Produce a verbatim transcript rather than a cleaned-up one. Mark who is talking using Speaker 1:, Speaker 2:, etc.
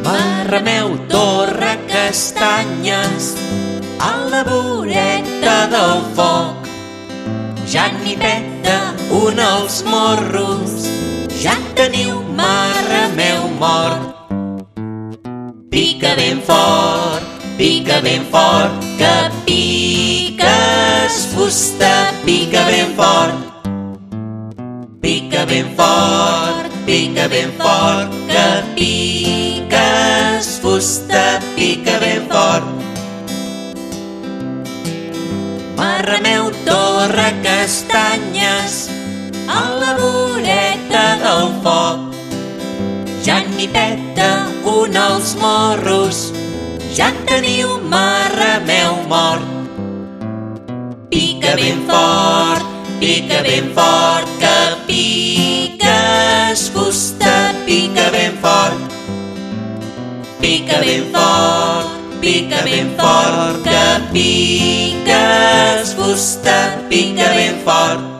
Speaker 1: Marrameu, torra, castanyes, a la voreta del foc. Ja n'hi peta un als morros, ja teniu marrameu mort. Pica ben fort, pica ben fort, que piques fusta, pica ben fort. Pica ben fort, pica ben fort, que piques fusta, pica ben fort. Marrameu, torra, castanyes, a la voreta del foc. Ja n'hi peta un als morros, ja teniu marrameu mort. Pica ben fort, pica ben fort, que piques fusta, pica ben fort. Pica ben fort, pica ben fort, que piques fusta, pica ben fort.